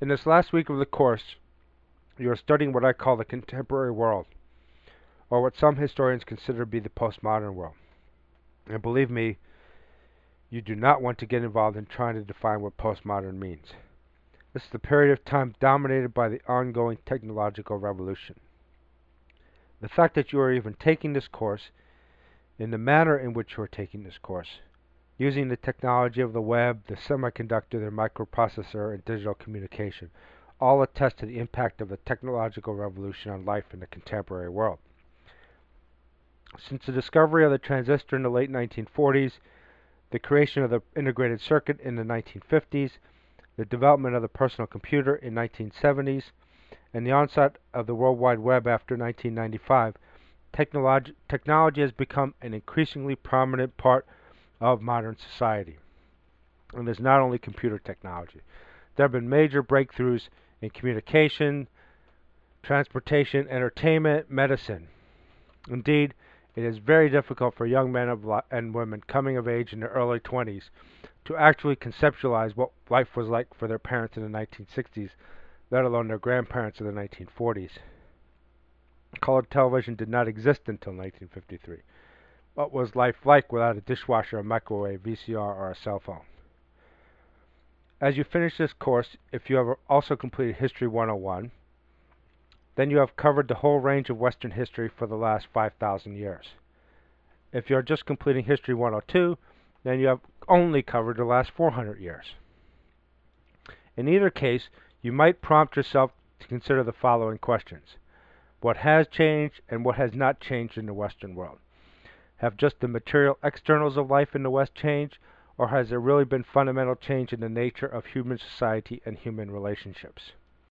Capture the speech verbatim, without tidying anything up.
In this last week of the course, you are studying what I call the contemporary world, or what some historians consider to be the postmodern world. And believe me, you do not want to get involved in trying to define what postmodern means. This is the period of time dominated by the ongoing technological revolution. The fact that you are even taking this course, in the manner in which you are taking this course, using the technology of the web, the semiconductor, the microprocessor, and digital communication, all attest to the impact of the technological revolution on life in the contemporary world. Since the discovery of the transistor in the late nineteen forties, the creation of the integrated circuit in the nineteen fifties, the development of the personal computer in the nineteen seventies, and the onset of the World Wide Web after nineteen ninety-five, technology, technology has become an increasingly prominent part of modern society. And it's not only computer technology. There have been major breakthroughs in communication, transportation, entertainment, medicine. Indeed, it is very difficult for young men and women coming of age in their early twenties to actually conceptualize what life was like for their parents in the nineteen sixties, let alone their grandparents in the nineteen forties. Color television did not exist until nineteen fifty-three. What was life like without a dishwasher, a microwave, V C R, or a cell phone? As you finish this course, if you have also completed History one oh one, then you have covered the whole range of Western history for the last five thousand years. If you are just completing History one oh two, then you have only covered the last four hundred years. In either case, you might prompt yourself to consider the following questions. What has changed and what has not changed in the Western world? Have just the material externals of life in the West changed, or has there really been fundamental change in the nature of human society and human relationships?